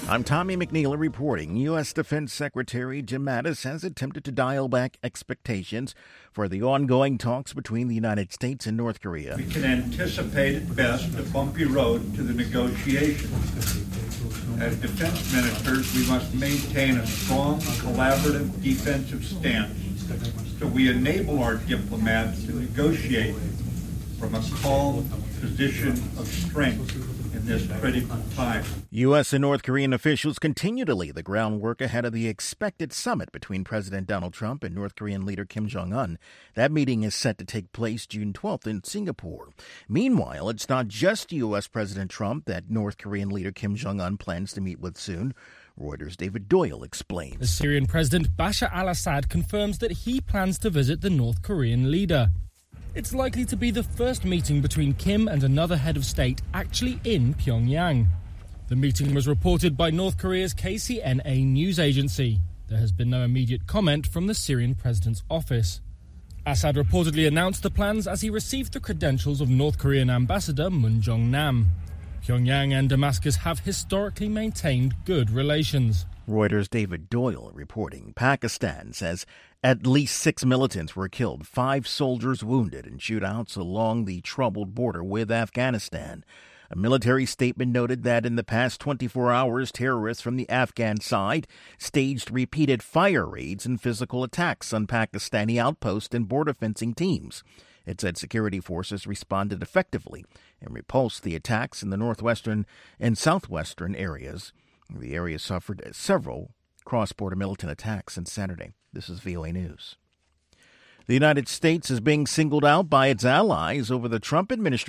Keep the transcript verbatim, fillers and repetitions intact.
I'm Tommy McNeil reporting. U S. Defense Secretary Jim Mattis has attempted to dial back expectations for the ongoing talks between the United States and North Korea. We can anticipate at best a bumpy road to the negotiations. As defense ministers, we must maintain a strong, collaborative defensive stance so we enable our diplomats to negotiate from a calm position of strength in this critical time. U S and North Korean officials continue to lay the groundwork ahead of the expected summit between President Donald Trump and North Korean leader Kim Jong-un. That meeting is set to take place June twelfth in Singapore. Meanwhile, it's not just U S. President Trump that North Korean leader Kim Jong-un plans to meet with soon. Reuters' David Doyle explains. The Syrian President Bashar al-Assad confirms that he plans to visit the North Korean leader. It's likely to be the first meeting between Kim and another head of state actually in Pyongyang. The meeting was reported by North Korea's K C N A news agency. There has been no immediate comment from the Syrian president's office. Assad reportedly announced the plans as he received the credentials of North Korean ambassador Moon Jong-nam. Pyongyang and Damascus have historically maintained good relations. Reuters' David Doyle reporting. Pakistan says at least six militants were killed, five soldiers wounded in shootouts along the troubled border with Afghanistan. A military statement noted that in the past twenty-four hours, terrorists from the Afghan side staged repeated fire raids and physical attacks on Pakistani outposts and border fencing teams. It said security forces responded effectively and repulsed the attacks in the northwestern and southwestern areas. The area suffered several cross-border militant attacks since Saturday. This is V O A News. The United States is being singled out by its allies over the Trump administration